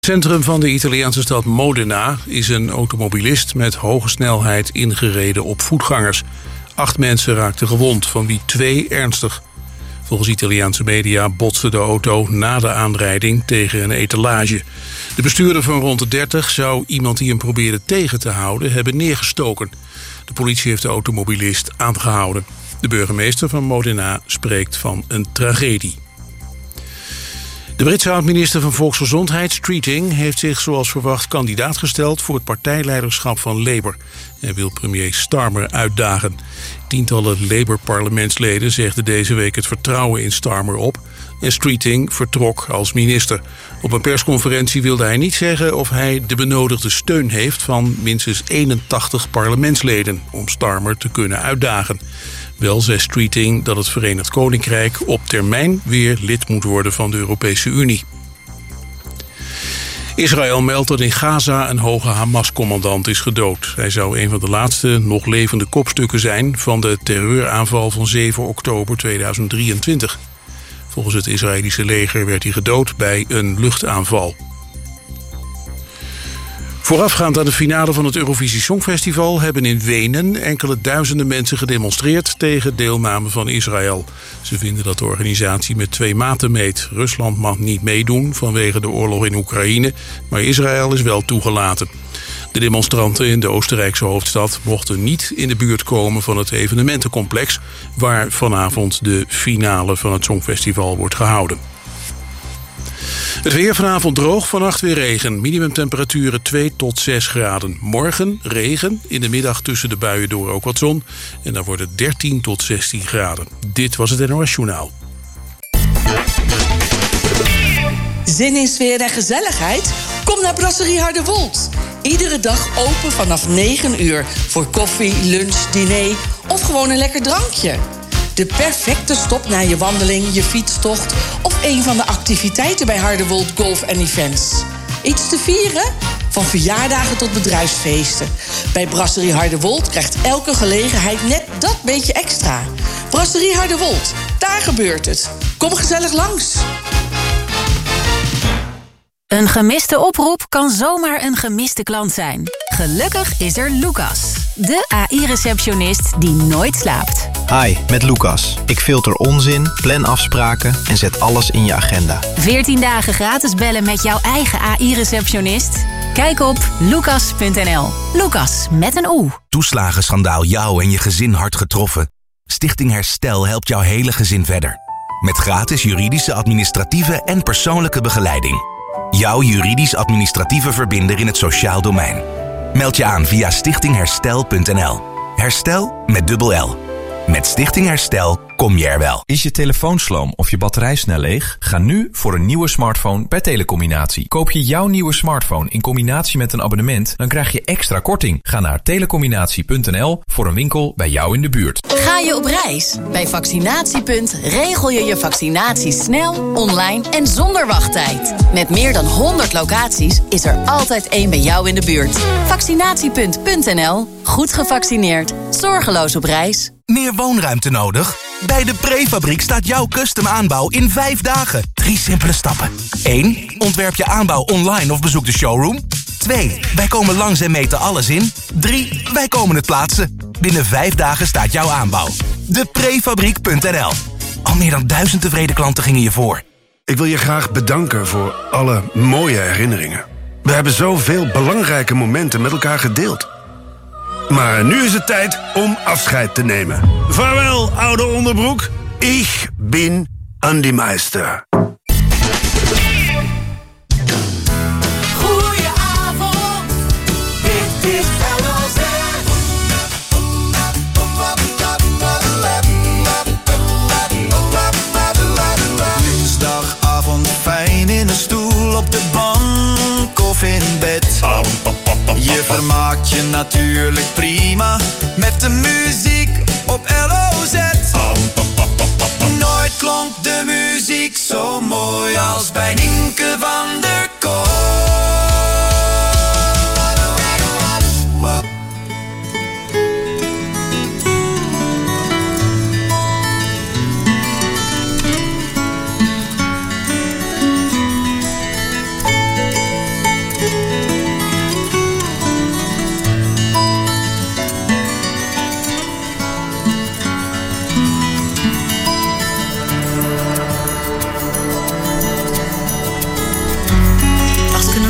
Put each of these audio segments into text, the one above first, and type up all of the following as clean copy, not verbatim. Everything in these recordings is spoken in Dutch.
In het centrum van de Italiaanse stad Modena is een automobilist met hoge snelheid ingereden op voetgangers. 8 mensen raakten gewond, van wie 2 ernstig. Volgens Italiaanse media botste de auto na de aanrijding tegen een etalage. De bestuurder van rond de 30 zou iemand die hem probeerde tegen te houden hebben neergestoken. De politie heeft de automobilist aangehouden. De burgemeester van Modena spreekt van een tragedie. De Britse oud-minister van Volksgezondheid, Streeting, heeft zich zoals verwacht kandidaat gesteld voor het partijleiderschap van Labour. Hij wil premier Starmer uitdagen. Tientallen Labour-parlementsleden zegden deze week het vertrouwen in Starmer op en Streeting vertrok als minister. Op een persconferentie wilde hij niet zeggen of hij de benodigde steun heeft van minstens 81 parlementsleden om Starmer te kunnen uitdagen. Wel zei Streeting dat het Verenigd Koninkrijk op termijn weer lid moet worden van de Europese Unie. Israël meldt dat in Gaza een hoge Hamas-commandant is gedood. Hij zou een van de laatste nog levende kopstukken zijn van de terreuraanval van 7 oktober 2023. Volgens het Israëlische leger werd hij gedood bij een luchtaanval. Voorafgaand aan de finale van het Eurovisie Songfestival hebben in Wenen enkele duizenden mensen gedemonstreerd tegen deelname van Israël. Ze vinden dat de organisatie met 2 maten meet. Rusland mag niet meedoen vanwege de oorlog in Oekraïne, maar Israël is wel toegelaten. De demonstranten in de Oostenrijkse hoofdstad mochten niet in de buurt komen van het evenementencomplex, waar vanavond de finale van het Songfestival wordt gehouden. Het weer vanavond droog, vannacht weer regen. Minimumtemperaturen 2 tot 6 graden. Morgen regen, in de middag tussen de buien door ook wat zon. En dan wordt het 13 tot 16 graden. Dit was het NOS Journaal. Zin in sfeer en gezelligheid? Kom naar Brasserie Hardewold. Iedere dag open vanaf 9 uur. Voor koffie, lunch, diner of gewoon een lekker drankje. De perfecte stop na je wandeling, je fietstocht of een van de activiteiten bij Hardewold Golf & Events. Iets te vieren? Van verjaardagen tot bedrijfsfeesten. Bij Brasserie Hardewold krijgt elke gelegenheid net dat beetje extra. Brasserie Hardewold, daar gebeurt het. Kom gezellig langs. Een gemiste oproep kan zomaar een gemiste klant zijn. Gelukkig is er Lucas, de AI-receptionist die nooit slaapt. Hi, met Lucas. Ik filter onzin, plan afspraken en zet alles in je agenda. 14 dagen gratis bellen met jouw eigen AI-receptionist? Kijk op lucas.nl. Lucas met een O. Toeslagenschandaal jou en je gezin hard getroffen? Stichting Herstel helpt jouw hele gezin verder. Met gratis juridische, administratieve en persoonlijke begeleiding. Jouw juridisch-administratieve verbinder in het sociaal domein. Meld je aan via stichtingherstel.nl. Herstel met dubbel L. Met Stichting Herstel kom je er wel. Is je telefoon sloom of je batterij snel leeg? Ga nu voor een nieuwe smartphone bij Telecombinatie. Koop je jouw nieuwe smartphone in combinatie met een abonnement, dan krijg je extra korting. Ga naar telecombinatie.nl voor een winkel bij jou in de buurt. Ga je op reis? Bij Vaccinatiepunt regel je je vaccinatie snel, online en zonder wachttijd. Met meer dan 100 locaties is er altijd één bij jou in de buurt. Vaccinatiepunt.nl. Goed gevaccineerd. Zorgeloos op reis. Meer woonruimte nodig? Bij de Prefabriek staat jouw custom aanbouw in 5 dagen. 3 simpele stappen. 1. Ontwerp je aanbouw online of bezoek de showroom. 2. Wij komen langs en meten alles in. 3. Wij komen het plaatsen. Binnen 5 dagen staat jouw aanbouw. Deprefabriek.nl. Al meer dan 1000 tevreden klanten gingen je voor. Ik wil je graag bedanken voor alle mooie herinneringen. We hebben zoveel belangrijke momenten met elkaar gedeeld. Maar nu is het tijd om afscheid te nemen. Vaarwel, oude onderbroek. Ik ben Andy Meister. Goedenavond, dit is LOZ. Dinsdagavond fijn in een stoel op de bank of in bed. Je vermaakt je natuurlijk prima met de muziek op LOZ. Nooit klonk de muziek zo mooi als bij Nienke van der Kolk.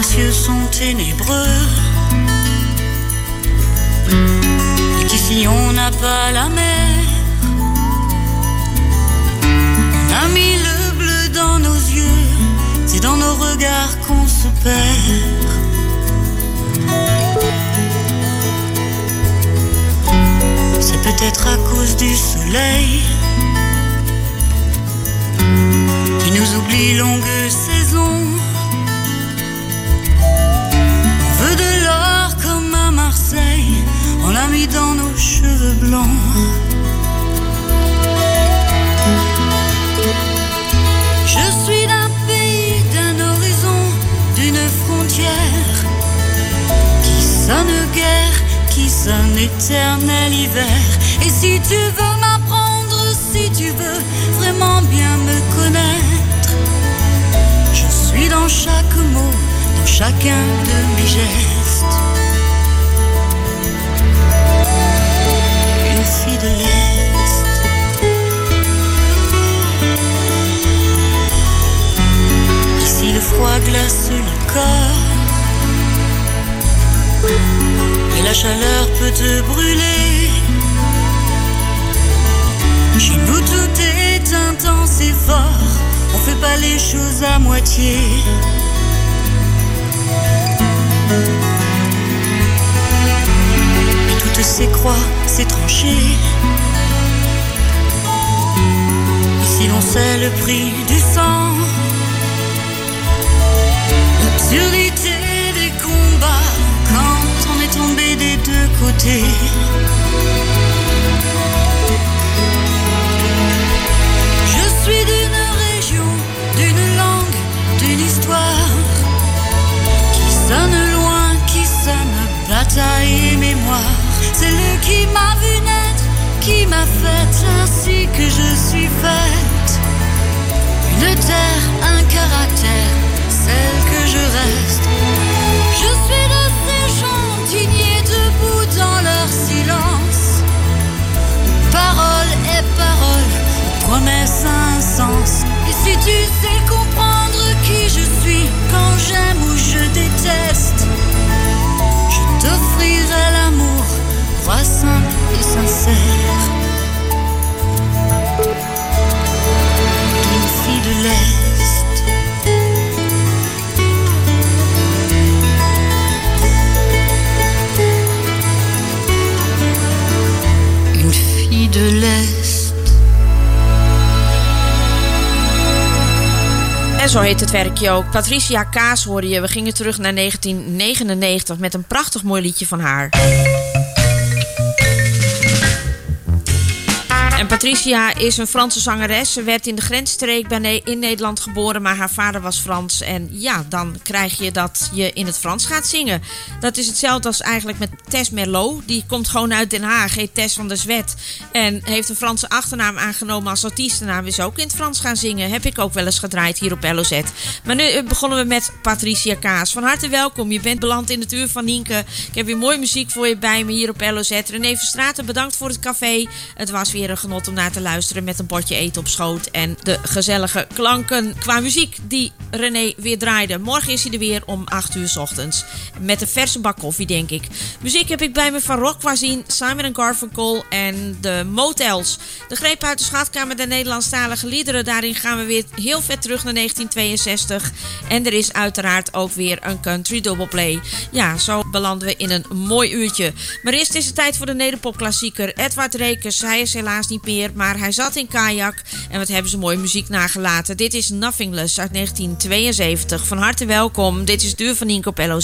nos cieux sont ténébreux et qu'ici on n'a pas la mer. On a mis le bleu dans nos yeux, c'est dans nos regards qu'on se perd. C'est peut-être à cause du soleil qui nous oublie longue saison. On veut de l'or comme à Marseille, on l'a mis dans nos cheveux blancs. Je suis d'un pays, d'un horizon, d'une frontière qui sonne guerre, qui sonne éternel hiver. Et si tu veux m'apprendre, si tu veux vraiment bien me connaître, je suis dans chaque mot, dans chacun de mes gestes. Une fille de l'Est. Ici le froid glace le corps et la chaleur peut te brûler. Chez nous tout est intense et fort, on fait pas les choses à moitié. Et toutes ces croix, ces tranchées, ici l'on sait le prix du sang. L'absurdité des combats quand on est tombé des deux côtés. Je suis d'une région, d'une langue, d'une histoire qui sonne loin, qui sonne bataille et mémoire. C'est lui qui m'a vu naître, qui m'a faite ainsi que je suis faite. Une terre, un caractère, celle que je reste. Je suis de ces gens dignés debout dans leur silence. Parole et parole, promesse un sens. Et si tu sais comprendre qui je suis quand j'aime ou je déteste, je t'offrirai l'amour, croix simple et sincère, d'une fille de l'Est. Une fille de l'Est. En zo heet het werkje ook. Patricia Kaas hoorde je. We gingen terug naar 1999 met een prachtig mooi liedje van haar. En Patricia is een Franse zangeres. Ze werd in de grensstreek in Nederland geboren, maar haar vader was Frans. En ja, dan krijg je dat je in het Frans gaat zingen. Dat is hetzelfde als eigenlijk met Tess Merlot. Die komt gewoon uit Den Haag, heet Tess van der Zwet. En heeft een Franse achternaam aangenomen als artiestennaam. Is ook in het Frans gaan zingen. Heb ik ook wel eens gedraaid hier op LOZ. Maar nu begonnen we met Patricia Kaas. Van harte welkom. Je bent beland in het uur van Nienke. Ik heb weer mooie muziek voor je bij me hier op LOZ. René Verstraeten, bedankt voor het café. Het was weer een genot om naar te luisteren met een potje eten op schoot. En de gezellige klanken qua muziek die René weer draaide. Morgen is hij er weer om 8 uur 's ochtends. Met een verse bak koffie, denk ik. Muziek heb ik bij me van Rock Voisine, Simon & Garfunkel en de Motels. De greep uit de schatkamer der Nederlandstalige liederen. Daarin gaan we weer heel ver terug naar 1962. En er is uiteraard ook weer een country doubleplay. Ja, zo belanden we in een mooi uurtje. Maar eerst is het tijd voor de nederpopklassieker. Edward Rekers, hij is helaas niet meer, maar hij zat in Kajak. En wat hebben ze mooie muziek nagelaten. Dit is Nothingless uit 1972. Van harte welkom. Dit is het uur van Nienke op LOZ.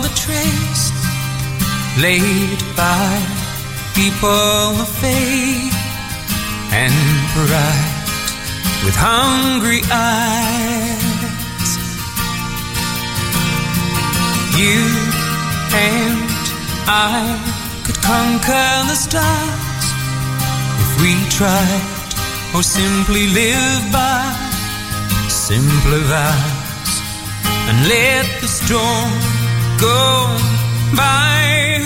the trace laid by people of faith and pride with hungry eyes. You and I could conquer the stars if we tried, or simply live by simpler vows and let the storm go by.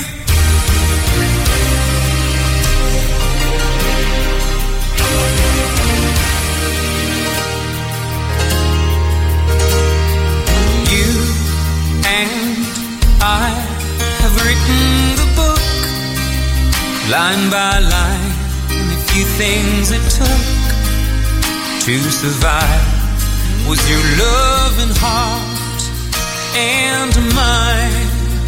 You and I have written the book line by line, and the few things it took to survive was your loving heart and mine.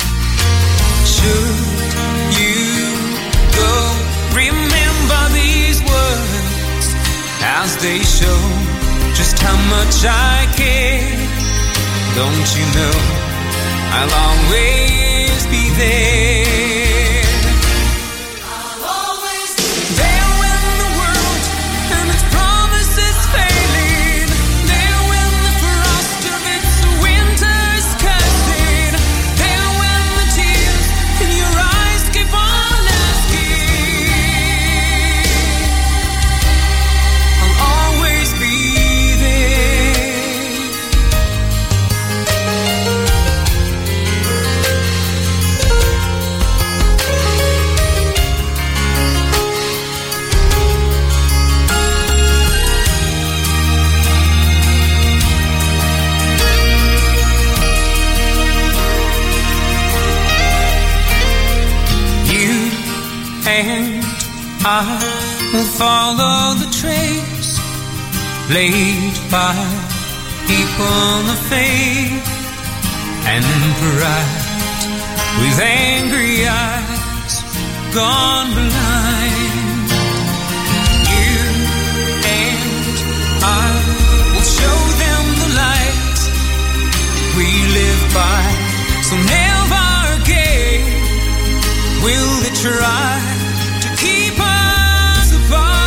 Should you go, remember these words as they show just how much I care. Don't you know I'll always be there. I'll always be there when the world and its promises failing, there when the frost of its winter's casting, there when the tears in your eyes keep on asking. I'll always be and I will follow the trace laid by people of faith and pride with angry eyes gone blind. You and I will show them the light we live by, so never again will they try to keep us apart.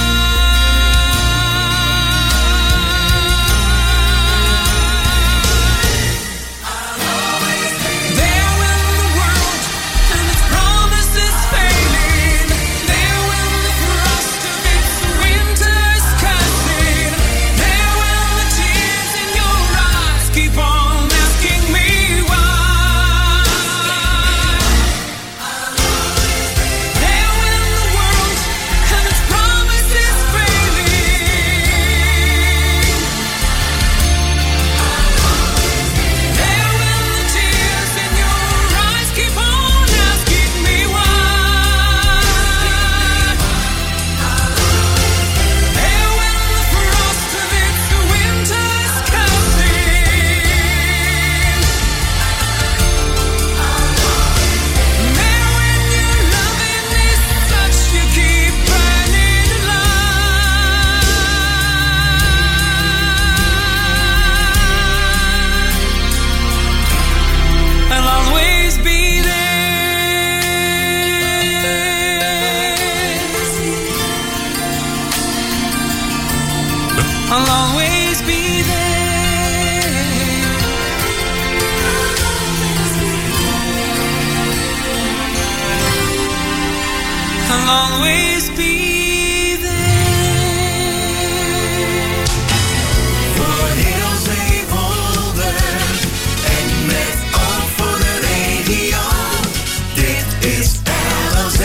I'll always be there when the world and its promises failing, there when the frost of its winter's casting, there when the tears in your eyes keep on asking me why. I'll always be there. I'll always be there. Voor heel Zeewolde en met oog voor de regio. Dit is LOZ.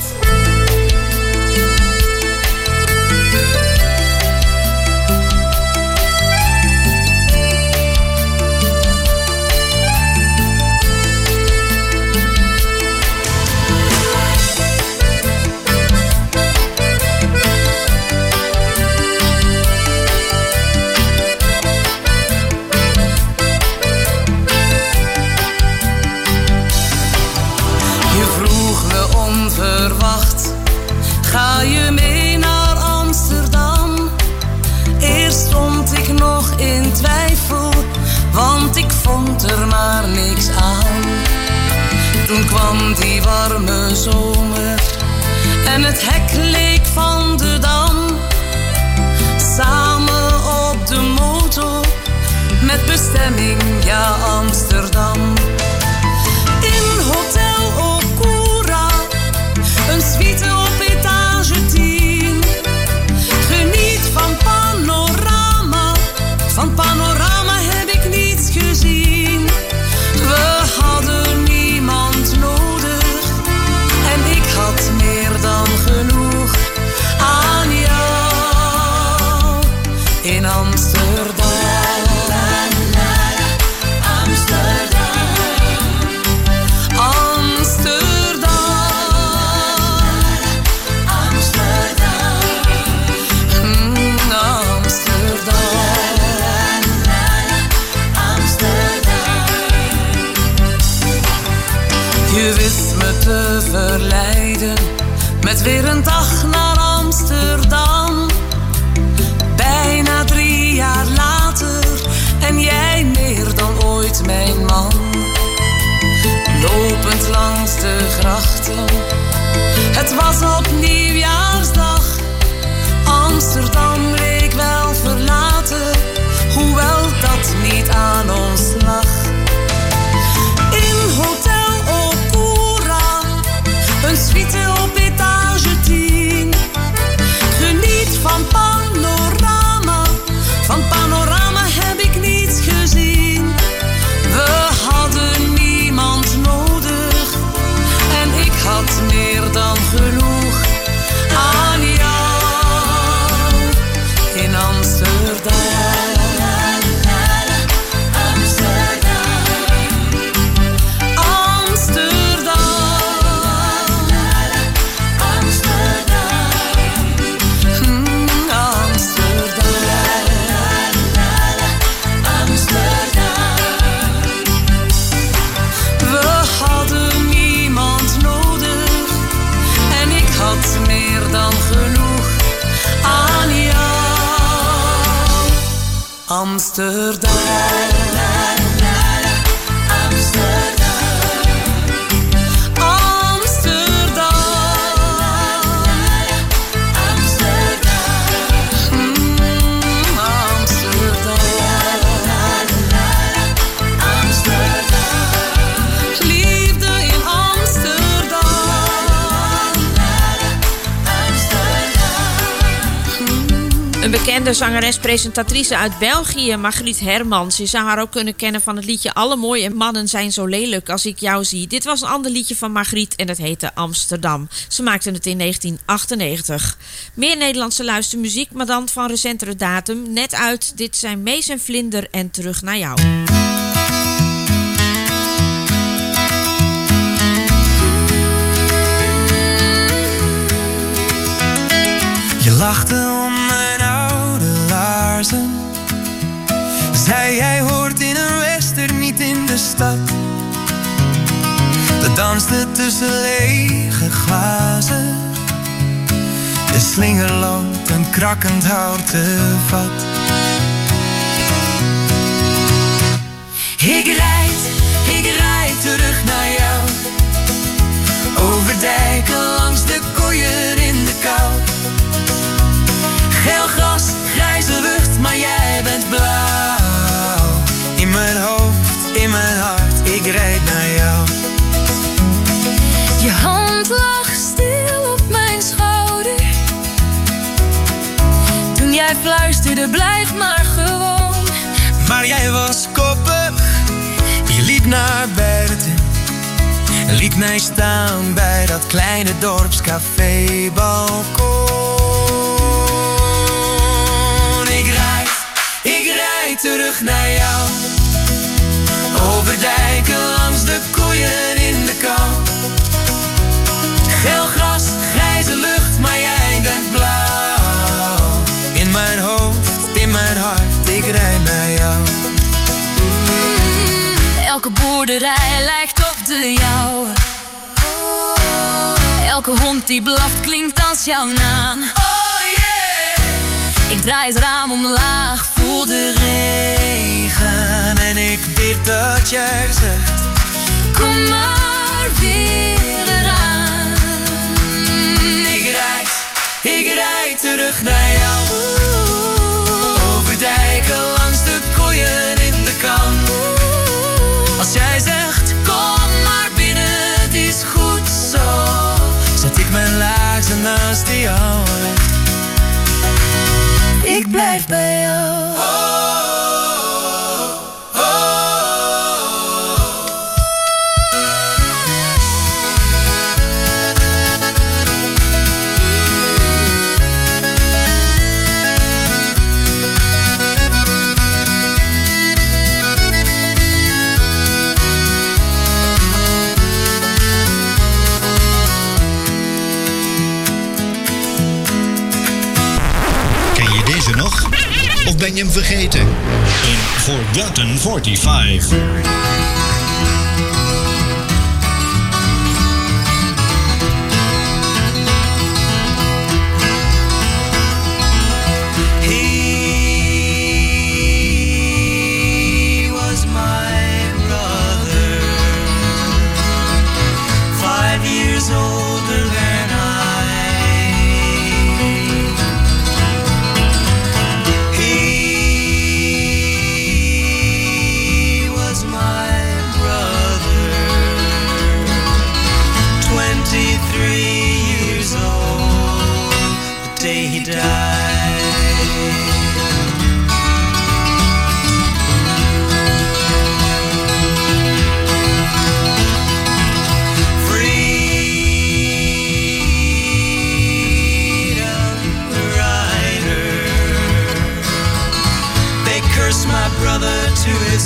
Ga je mee naar Amsterdam? Eerst stond ik nog in twijfel, want ik vond er maar niks aan. Toen kwam die warme zomer en het hek leek van de Dam. Samen op de motor met bestemming, ja, Amsterdam. In Hotel Okura, een suite op etage 10. Geniet van panorama, van panorama heb ik niets gezien. We hadden niemand nodig en ik had meer dan genoeg aan jou in Amsterdam. Je wist me te verleiden met weer een dag naar Amsterdam. Bijna 3 jaar later en jij meer dan ooit mijn man. Lopend langs de grachten, het was op Nieuwjaarsdag. Amsterdam leek wel verlaten, hoewel dat niet aan ons lag. In Hotel Okura, een suite op etage 10. Geniet van panorama, van panorama heb ik niets gezien. We hadden niemand nodig en ik had meer dan genoeg aan jou in Amsterdam. Meer dan genoeg aan jou, Amsterdam. Een bekende zangeres-presentatrice uit België, Margriet Hermans. Je zou haar ook kunnen kennen van het liedje Alle mooie mannen zijn zo lelijk als ik jou zie. Dit was een ander liedje van Margriet en het heette Amsterdam. Ze maakte het in 1998. Meer Nederlandse luistermuziek, maar dan van recentere datum. Net uit, dit zijn Mees en Vlinder en Terug naar jou. Je lachte om mijn oude laarzen. Zei jij hoort in een western, niet in de stad. We dansten tussen lege glazen. De slingerland, een krakkend houten vat. Ik rijd terug naar jou. Over dijken langs de kooier in de kou. Geel gras, grijze lucht, maar jij bent blauw. In mijn hoofd, in mijn hart, ik rijd naar jou. Je hand lag stil op mijn schouder. Toen jij fluisterde, blijf maar gewoon. Maar jij was koppig, je liep naar buiten. Liet mij staan bij dat kleine dorpscafé balkon. Ik rijd terug naar jou. Over dijken langs de koeien in de kou. Geel gras, grijze lucht, maar jij bent blauw. In mijn hoofd, in mijn hart, ik rijd naar jou. Elke boerderij lijkt op de jouwe. Elke hond die blaft klinkt als jouw naam. Oh yeah! Ik draai het raam omlaag, voel de regen. En ik bid dat jij zegt: kom maar weer. ik blijf bij jou. Nog? Of ben je hem vergeten? Een Forgotten 45. He was my brother, 5 years older than I. He died. Freedom rider, they curse my brother to his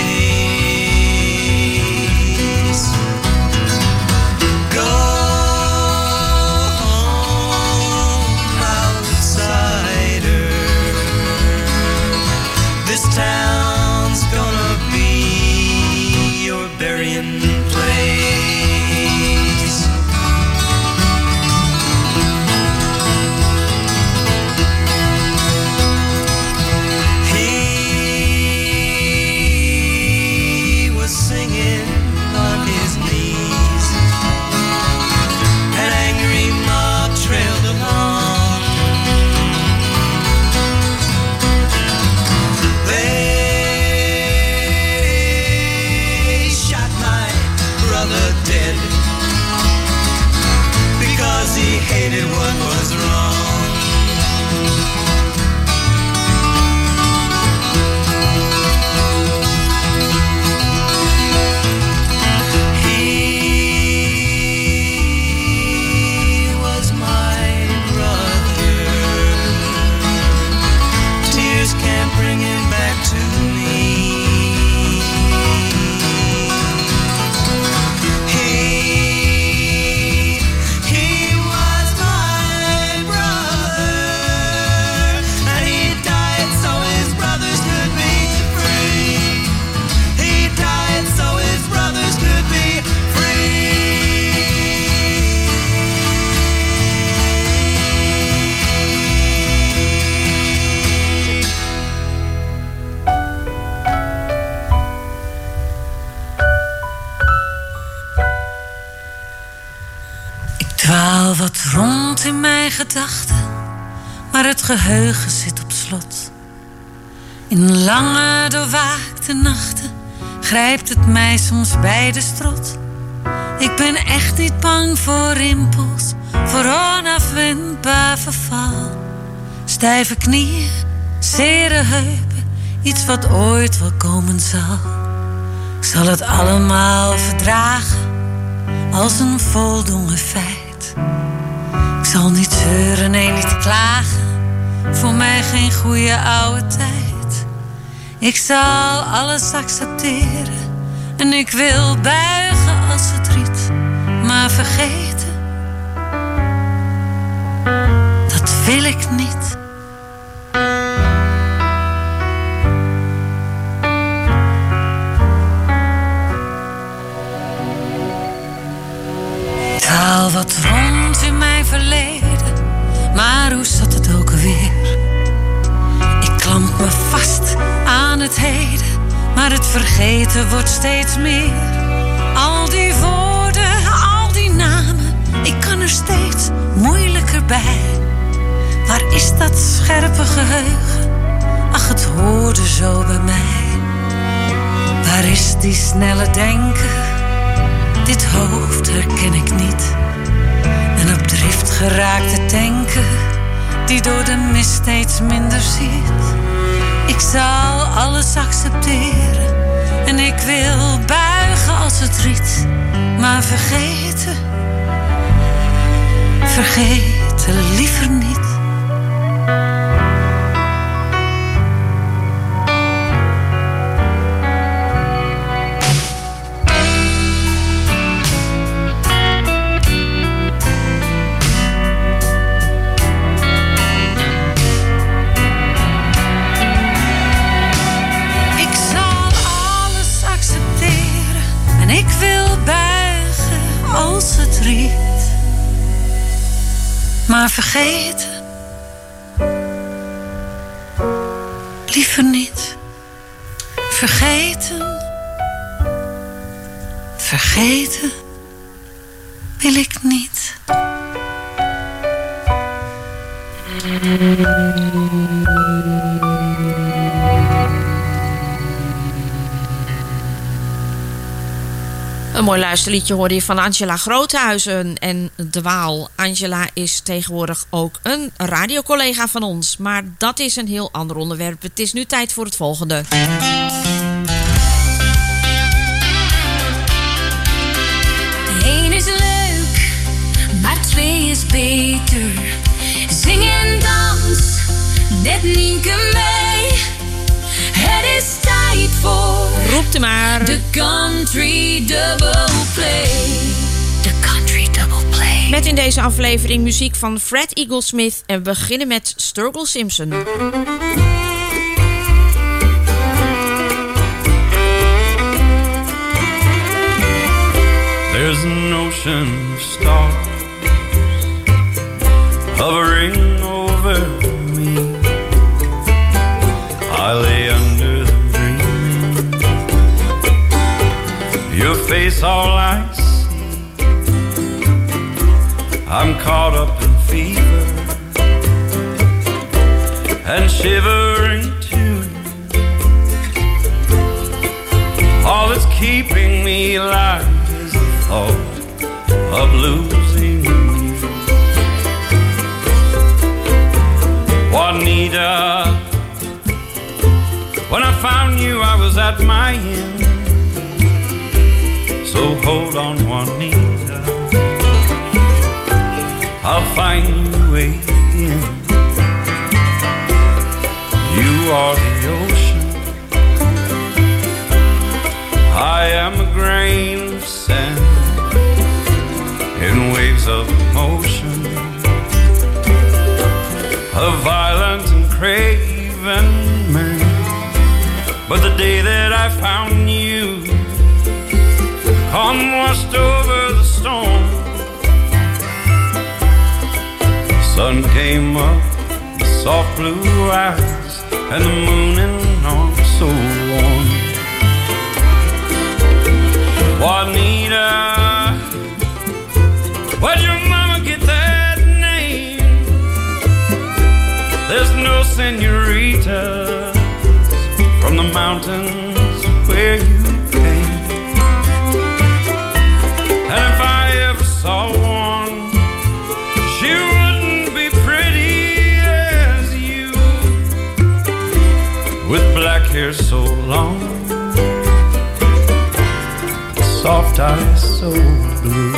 face. Go. This town's gonna be your burying place. He was singing on his knees. An angry mob trailed along. Dead because he hated what was wrong. He was my brother. Tears can't bring him back to me. Dwaal wat rond in mijn gedachten, maar het geheugen zit op slot. In lange doorwaakte nachten grijpt het mij soms bij de strot. Ik ben echt niet bang voor rimpels, voor onafwendbaar verval. Stijve knieën, zere heupen, iets wat ooit wel komen zal. Ik zal het allemaal verdragen als een voldongen feit. Ik zal niet zeuren, nee niet klagen, voor mij geen goede oude tijd. Ik zal alles accepteren en ik wil buigen als verdriet, maar vergeten, dat wil ik niet. Taal wat rond in mijn verleden, maar hoe zat het ook alweer? Ik klamp me vast aan het heden, maar het vergeten wordt steeds meer. Al die woorden, al die namen, ik kan er steeds moeilijker bij. Waar is dat scherpe geheugen? Ach, het hoorde zo bij mij. Waar is die snelle denker? Dit hoofd herken ik niet. En op drift geraakte tanker die door de me steeds minder ziet. Ik zal alles accepteren en ik wil buigen als het riet. Maar vergeten liever niet. Ik wil buigen als het riet. Maar vergeten liever niet. Vergeten wil ik niet. Een mooi luisterliedje hoorde je van Angela Groothuizen en De Waal. Angela is tegenwoordig ook een radiocollega van ons. Maar dat is een heel ander onderwerp. Het is nu tijd voor het volgende. 1 is leuk, maar 2 is beter. Zing en dans, net Nienke mee. Het is tijd voor... Roept hem maar. De Country Double Play. De Country Double Play. Met in deze aflevering muziek van Fred Eaglesmith. En we beginnen met Sturgill Simpson. There's an ocean of stars hovering over me. I lay under them dreaming. Your face all I see. I'm caught up in fever and shivering too. All that's keeping me alive is the thought of losing you. Juanita, when I found you, I was at my end. So hold on, Juanita, I'll find you again. You are the ocean, I am a grain of sand in waves of emotion, a violent and craven man. But the day that I found you, calm washed over the storm. Sun came up, the soft blue eyes, and the moon and arms so warm. Juanita, where'd your mama get that name? There's no señorita from the mountains where you came. And if I ever saw one, she wouldn't be pretty as you, with black hair so long, soft eyes so blue.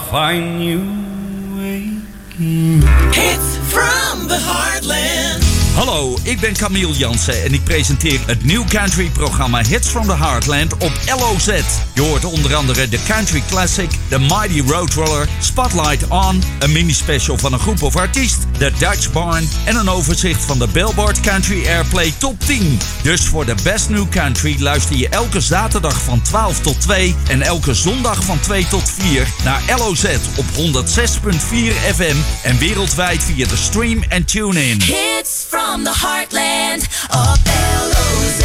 find you again. Hits from the Heartland. Hallo, ik ben Camille Jansen en ik presenteer het New Country programma Hits from the Heartland op LOZ. Je hoort onder andere de Country Classic, The Mighty Roadrunner, Spotlight On, een mini-special van een groep of artiest, The Dutch Barn en een overzicht van de Billboard Country Airplay Top 10. Dus voor de Best New Country luister je elke zaterdag van 12 tot 2 en elke zondag van 2 tot 4 naar LOZ op 106.4 FM en wereldwijd via de stream en tune-in. Hits from the Heartland of LOZ.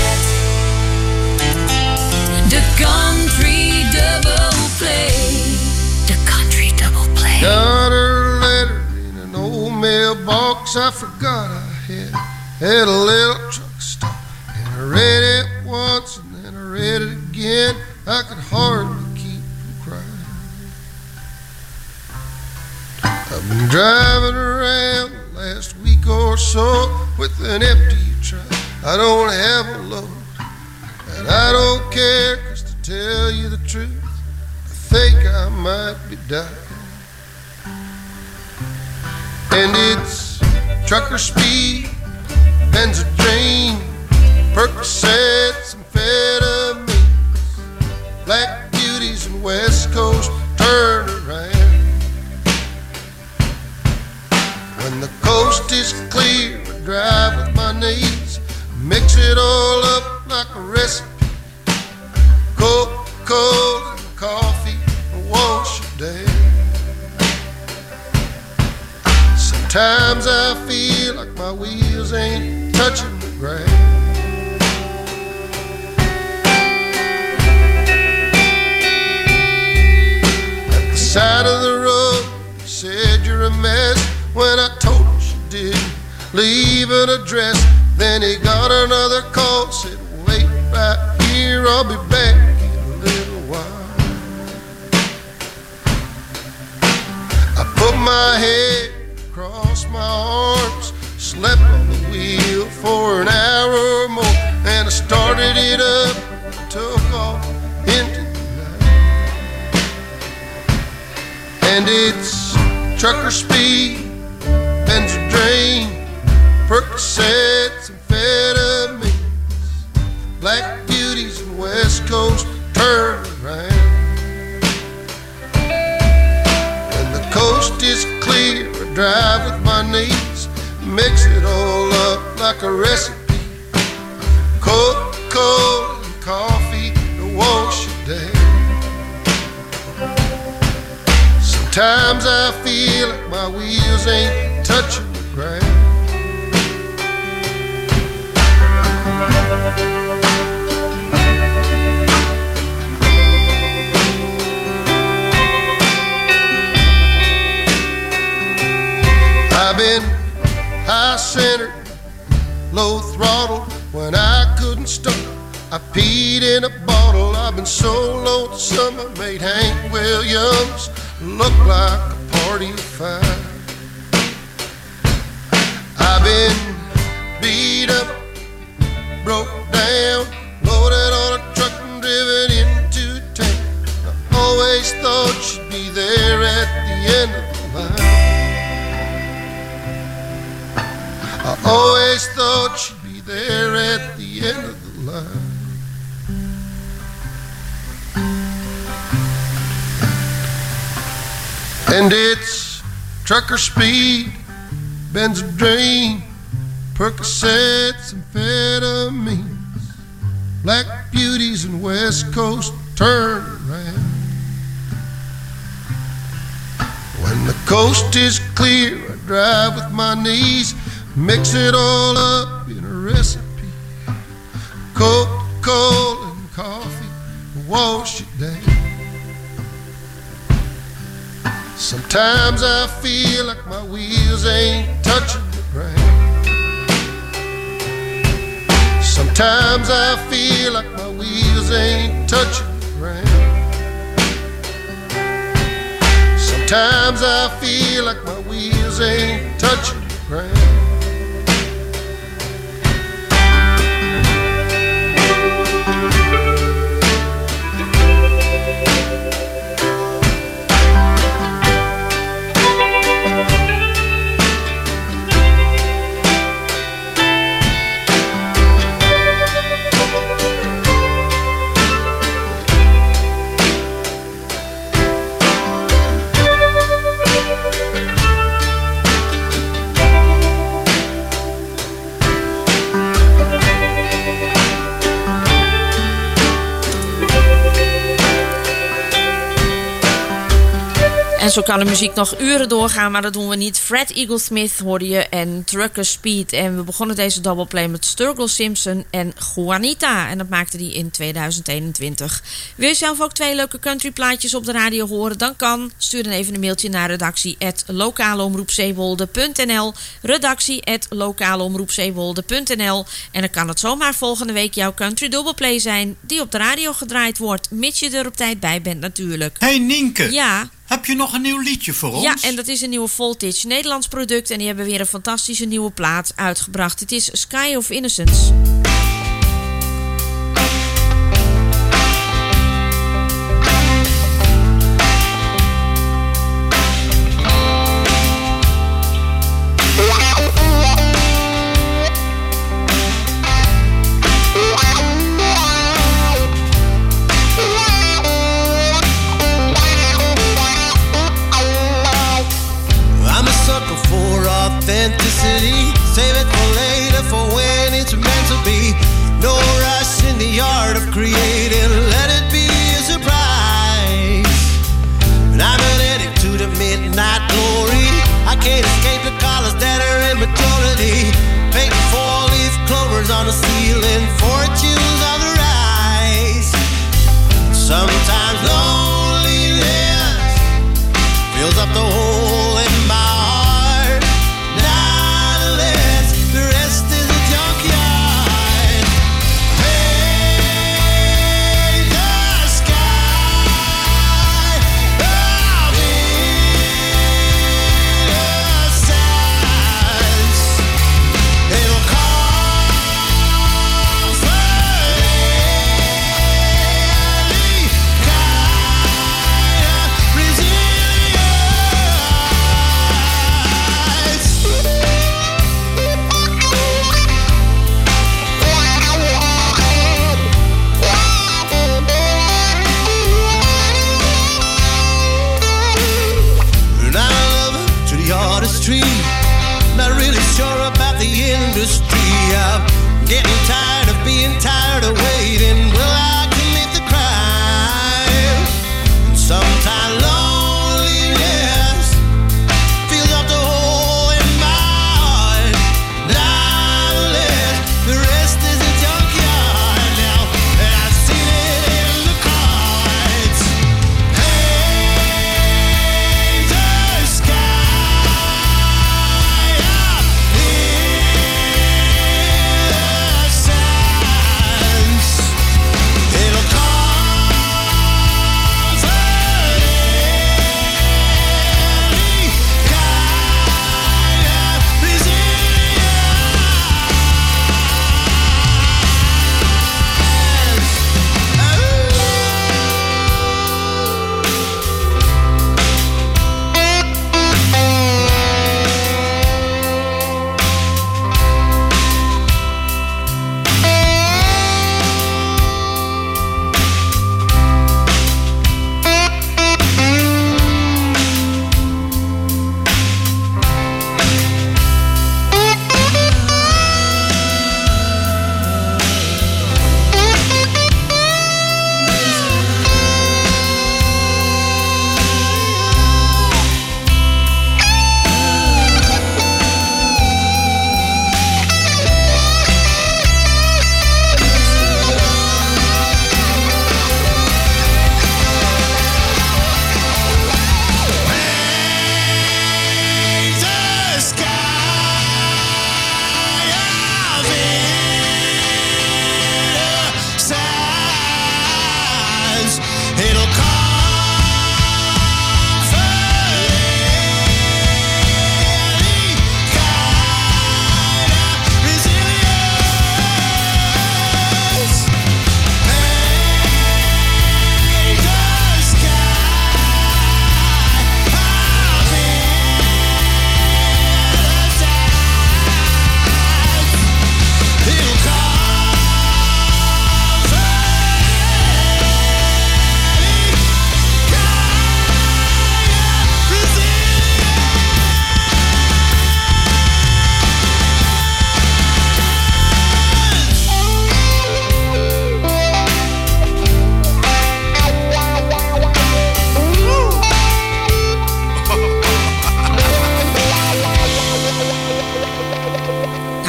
The country double play. The country double play. Got her letter in an old mailbox I forgot I had. At a little truck stop. And I read it once and then I read it again. I could hardly keep from crying. I've been driving around the last week or so with an empty truck. I don't have a load. And I don't care, 'cause to tell you the truth, I think I might be dying. And it's trucker speed, Benzodrine, Percocets, amphetamines, black beauties and West Coast turn around. When the coast is clear, I drive with my knees, mix it all up like a recipe. Coca-Cola and coffee and wash it down. Sometimes I feel like my wheels ain't touching the ground. At the side of the road, you said you're a mess when I told her she didn't leave an address. Then he got another call, said wait right here, I'll be back in a little while. I put my head across my arms, slept on the wheel for an hour or more, and I started it up, took off into the night. And it's trucker speed, Benzodrine, Percocets, amphetamines, black beauties and West Coast turn around. When the coast is clear, I drive with my knees, mix it all up like a recipe. Coca-Cola and coffee to wash it down. Sometimes I feel like my wheels ain't touching the ground. I've been high-centered, low-throttled when I couldn't stop. I peed in a bottle. I've been so lonesome I made Hank Williams look like a party of five. I've been beat up, broke down, loaded on a truck and driven into town. I always thought she'd be there at the end of the line. I always thought she'd be there at the end of the line. And it's trucker speed, Benzodrine, Percocets, amphetamines, black beauties and West Coast turn around. When the coast is clear, I drive with my knees, mix it all up in a recipe. Coca-Cola and coffee, wash it down. Sometimes I feel like my wheels ain't touching the ground. Sometimes I feel like my wheels ain't touching the ground. Sometimes I feel like my wheels ain't touching the ground. zo kan de muziek nog uren doorgaan, maar dat doen we niet. Fred Eaglesmith hoorde je en Trucker Speed. En we begonnen deze doubleplay met Sturgill Simpson en Juanita. En dat maakte die in 2021. Wil je zelf ook 2 leuke countryplaatjes op de radio horen? Dan kan. Stuur dan even een mailtje naar redactie@lokaleomroepzeewolde.nl. Redactie@lokaleomroepzeewolde.nl. En dan kan het zomaar volgende week jouw country doubleplay zijn die op de radio gedraaid wordt. Mits je er op tijd bij bent natuurlijk. Hey Nienke. Ja? Heb je nog een nieuw liedje voor ons? Ja, en dat is een nieuwe Voltage Nederlands product. En die hebben weer een fantastische nieuwe plaat uitgebracht. Het is Sky of Innocence. Authenticity, save it for later, for when it's meant to be. No rush in the art of creating, let it be a surprise. And I'm an addict to the midnight glory. I can't escape the colors that are in majority. Painting 4-leaf clovers on the ceiling, fortunes on the rise. Sometimes loneliness fills up the hole in my heart. Not really sure about the industry. I'm getting tired of being tired of waiting. Will I commit the crime? Sometimes loneliness fills up the hole in my heart. Nonetheless, the rest is a junkyard now, and I've seen it in the cards. Hey, the sky.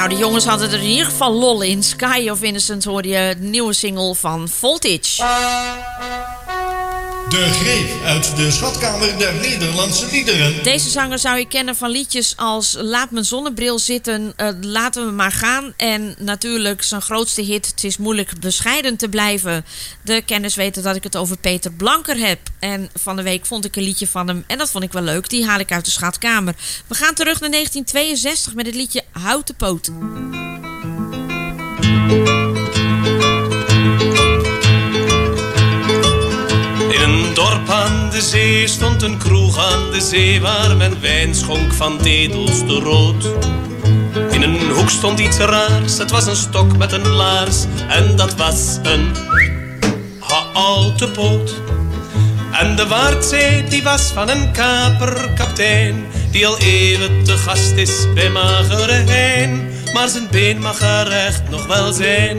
Nou, de jongens hadden er in ieder geval lol in. Sky of Innocent hoorde je, de nieuwe single van Voltage. De greep uit de schatkamer der Nederlandse liederen. Deze zanger zou je kennen van liedjes als Laat mijn zonnebril zitten, Laten we maar gaan. En natuurlijk zijn grootste hit, Het is moeilijk bescheiden te blijven. De kenners weten dat ik het over Peter Blanker heb. En van de week vond ik een liedje van hem en dat vond ik wel leuk. Die haal ik uit de schatkamer. We gaan terug naar 1962 met het liedje Houten Poot. In een dorp aan de zee stond een kroeg aan de zee waar men wijn schonk van het edelste rood. In een hoek stond iets raars, het was een stok met een laars en dat was een houten poot. En de Waardzee die was van een kaperkaptein die al eeuwen te gast is bij Magere Hein, maar zijn been mag er echt nog wel zijn.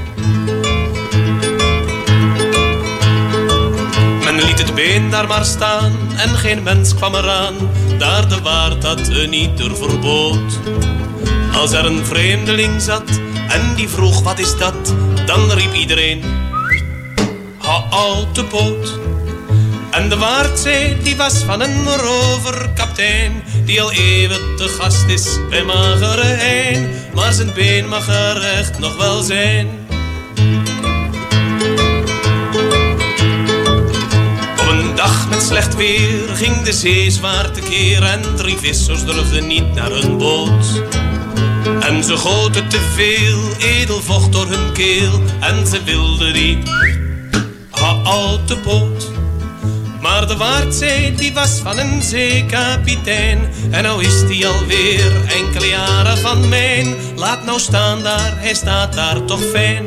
Men liet het been daar maar staan en geen mens kwam eraan, daar de waard dat een ieder verbood. Als er een vreemdeling zat en die vroeg wat is dat, dan riep iedereen houten poot. En de Waardzee die was van een roverkaptein die al eeuwen te gast is bij Magere Hein, maar zijn been mag er echt nog wel zijn. Een dag met slecht weer ging de zee zwaar tekeer en 3 vissers durfden niet naar hun boot. En ze goten te veel edelvocht door hun keel en ze wilden die houten poot. Maar de Waardzee die was van een zeekapitein en nou is die alweer enkele jaren van mijn. Laat nou staan daar, hij staat daar toch fijn.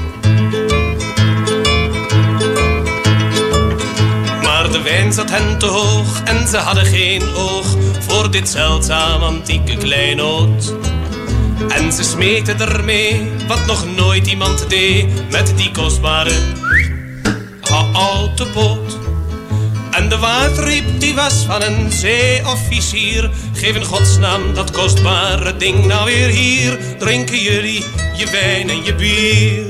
Maar de wijn zat hen te hoog en ze hadden geen oog voor dit zeldzaam antieke kleinood. En ze smeten ermee wat nog nooit iemand deed met die kostbare houten poot. En de waardriep die was van een zeeofficier, geef in godsnaam dat kostbare ding nou weer hier. Drinken jullie je wijn en je bier.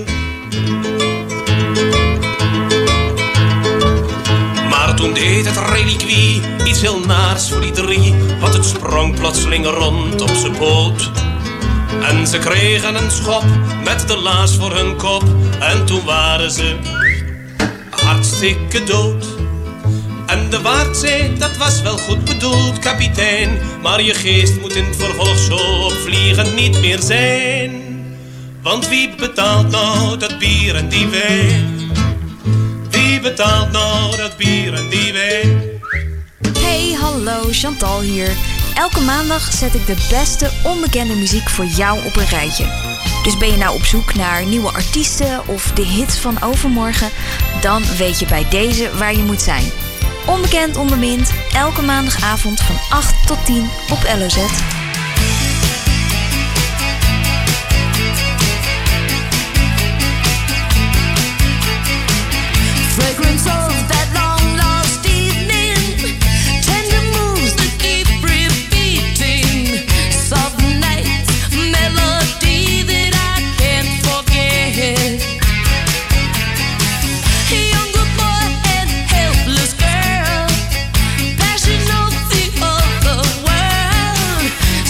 Maar toen deed het reliquie iets heel naars voor die 3, want het sprong plotseling rond op zijn poot. En ze kregen een schop met de laars voor hun kop en toen waren ze hartstikke dood. En de Waardzee, dat was wel goed bedoeld, kapitein, maar je geest moet in het vervolg zo op vliegen niet meer zijn. Want wie betaalt nou dat bier en die wijn? Wie betaalt nou dat bier en die wijn? Hey, hallo, Chantal hier. Elke maandag zet ik de beste onbekende muziek voor jou op een rijtje. Dus ben je nou op zoek naar nieuwe artiesten of de hits van overmorgen? Dan weet je bij deze waar je moet zijn. Onbekend onbemind, elke maandagavond van 8 tot 10 op LOZ. Fragrance of that long lost evening, tender moves that keep repeating, soft nights, melody that I can't forget. Younger boy and helpless girl, passion of the other world.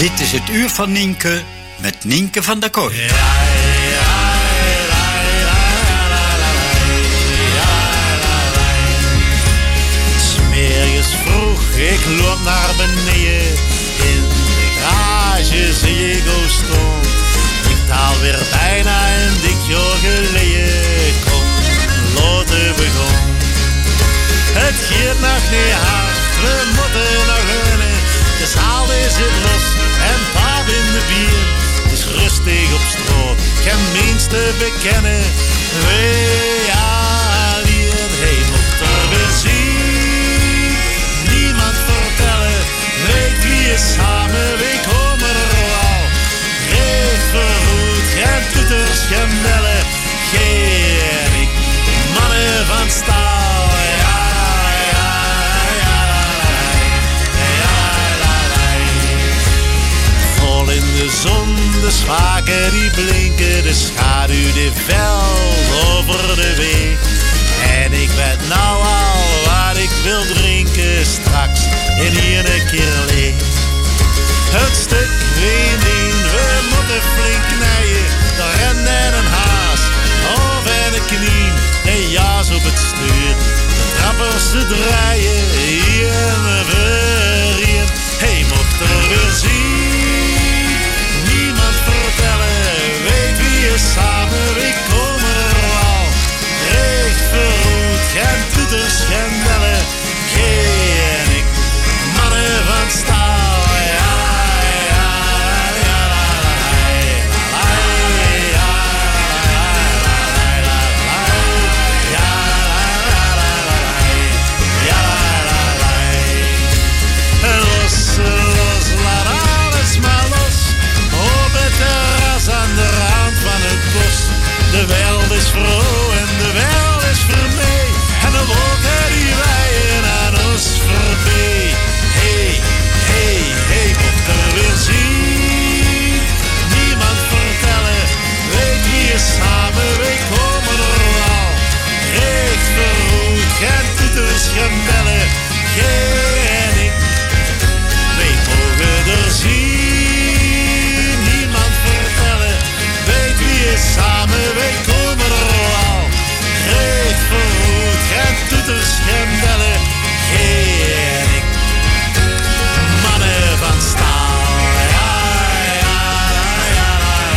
Dit is het Uur van Nienke met Nienke van der Kooi. S'morgens vroeg, ik loop naar beneden. In de garage zie ik hoe stond. Ik taal weer bijna een dik jaar geleden. Kom, loten begon. Het gaat nog niet hard, we moeten nog rennen. De zaal is het los en paap in de bier. Het is rustig op straat, geen mens te bekennen. Wee alleen, hij mocht er weer zien. Niemand vertellen, weet wie is samen, we komen er al. Geen verhoed, geen toeters, geen bellen, geen ik, mannen van staal. In de zon, de schaken die blinken, de schaduw die veld over de weg. En ik weet nou al wat ik wil drinken, straks in hier een keer leeg. Het stuk ween in, we moeten flink knijden, de ren en een haas, of en een knie, de jas op het stuur. De trappers te draaien, hier en weer, hij mocht er weer zien. Weet wie is samen, we komen er al. Recht verroet, geen toeters, geen bellen, geen ik, mannen van staal. Ja, ja, ja, los, los, laat alles maar los. Op het terras aan de rand van het bos. De wereld is vroeg en de wereld is vermee. En de wolken die waaien aan ons voorbij. Hey, hey, hey, mocht er weer zien. Niemand vertellen, weet wie is samen, we komen er al. Recht verroet, geen toeters, geen bellen, geen ik. Wij mogen er zien. Samen, wij komen er al. Recht verroet, geen toeters, geen bellen, geen ik. Mannen van staal. Ja, ja,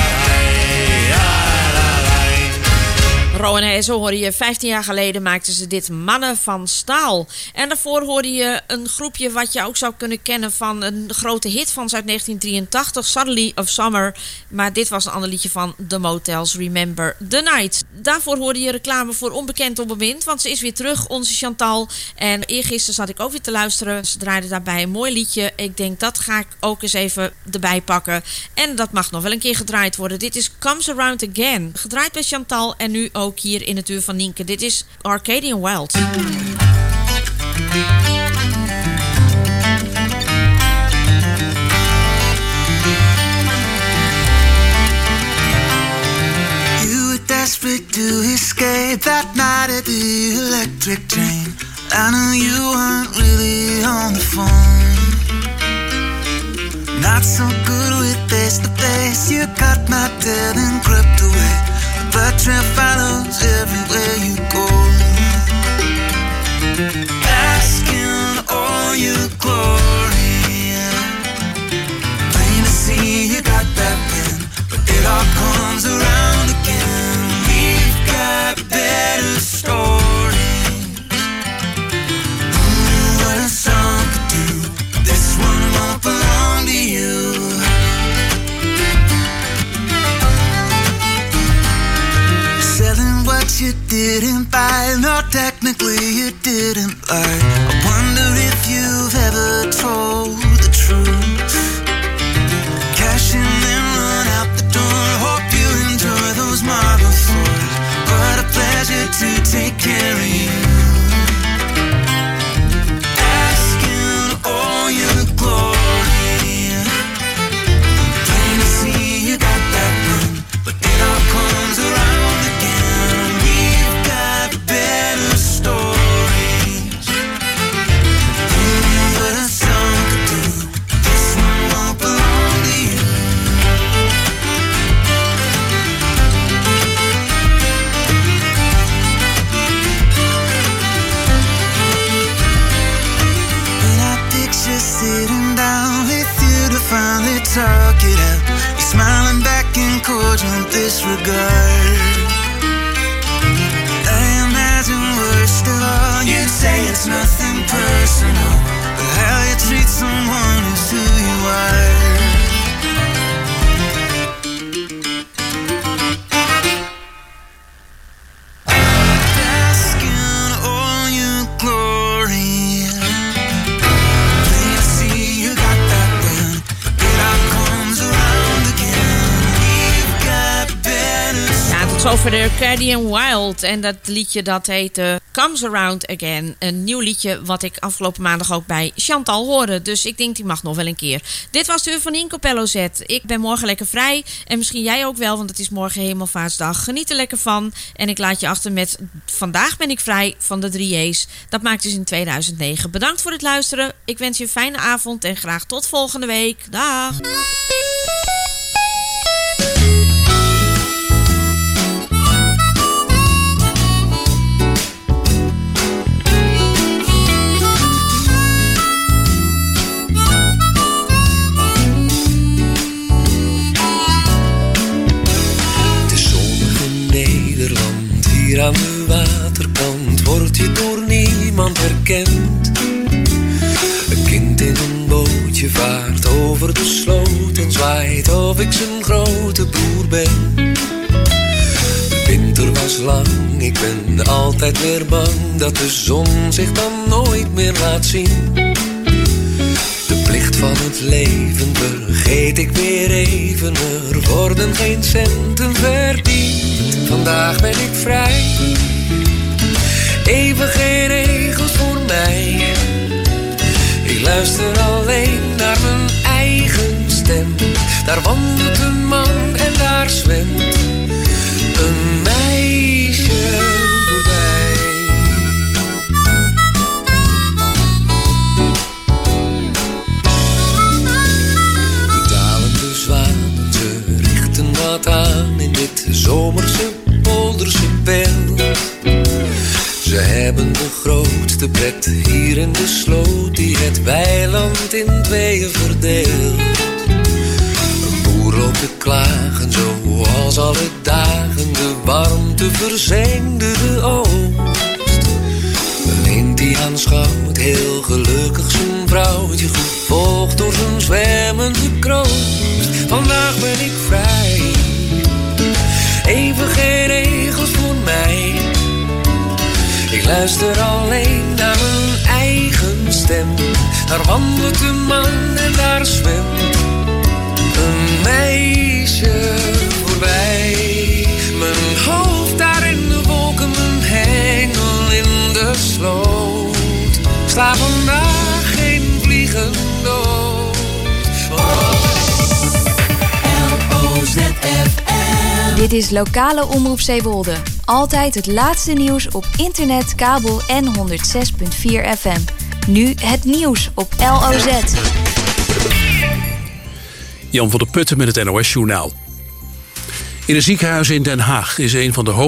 ja, Ro en Hazel hoorde je 15 jaar geleden maakten ze dit Mannen van Staal. En daarvoor hoorde je een groepje wat je ook zou kunnen kennen van een grote hit van uit 1983, Suddenly of Summer. Maar dit was een ander liedje van The Motels, Remember the Night. Daarvoor hoorde je reclame voor Onbekend Onbemind, want ze is weer terug, onze Chantal. En eergisteren zat ik ook weer te luisteren. Ze draaide daarbij een mooi liedje. Ik denk, dat ga ik ook eens even erbij pakken. En dat mag nog wel een keer gedraaid worden. Dit is Comes Around Again. Gedraaid bij Chantal en nu ook hier in het Uur van Nienke. Dit is Arcadian Wild. Desperate to escape that night at the electric train. I knew you weren't really on the phone. Not so good with face to face. You cut my tail and crept away. The blood trail follows everywhere you go. Asking all your glory. Plain to see you got that win, but it all comes around again. Better stories. What a song could do. This one won't belong to you. Selling what you didn't buy. No, technically you didn't lie. I wonder if you've ever told the truth. Cash in and run out the door. Hope you enjoy those marble floors. What a pleasure to take care of you. Asking all your glory. Plain to see you got that run, but it all comes around again. We've got better stories. What a song could do. This cordial disregard. I imagine worst of all, you'd say it's nothing personal, but how you treat someone is who you are. Bask in all your glory. Plain to see you got that when it all comes around again. We've got better. Ja, tot zover de Arcadian Wild. En dat liedje dat heet Comes Around Again. Een nieuw liedje wat ik afgelopen maandag ook bij Chantal hoorde. Dus ik denk die mag nog wel een keer. Dit was de uur van Inco Pello Z. Ik ben morgen lekker vrij. En misschien jij ook wel, want het is morgen Hemelvaartsdag. Geniet er lekker van. En ik laat je achter met Vandaag ben ik vrij van de 3J's. Dat maakte ze in 2009. Bedankt voor het luisteren. Ik wens je een fijne avond en graag tot volgende week. Dag! Hier aan de waterkant word je door niemand herkend. Een kind in een bootje vaart over de sloot en zwaait of ik zijn grote broer ben. De winter was lang, ik ben altijd weer bang dat de zon zich dan nooit meer laat zien. De plicht van het leven vergeet ik weer even, er worden geen centen verdiend. Vandaag ben ik vrij, even geen regels voor mij. Ik luister alleen naar mijn eigen stem. Daar wandelt een man en daar zwemt een meisje voorbij. De dalende zwanen, ze richten wat aan in dit zomerse polderse beeld. Ze hebben de grootste pret hier in de sloot die het weiland in tweeën verdeelt. Een boer loopt te klagen zoals alle dagen, de warmte verzeemde de oogst. Alleen die aanschouwt heel gelukkig zijn vrouwtje, gevolgd door zijn zwemmende kroost. Vandaag ben ik vrij, even geen regels voor mij. Ik luister alleen naar mijn eigen stem. Daar wandelt een man en daar zwemt een meisje voorbij. Mijn hoofd daar in de wolken, mijn hengel in de sloot. Sla vandaag geen vliegen dood. L-O-Z-F-M. Dit is lokale omroep Zeewolde. Altijd het laatste nieuws op internet, kabel en 106.4 FM. Nu het nieuws op LOZ. Jan van der Putten met het NOS Journaal. In een ziekenhuis in Den Haag is een van de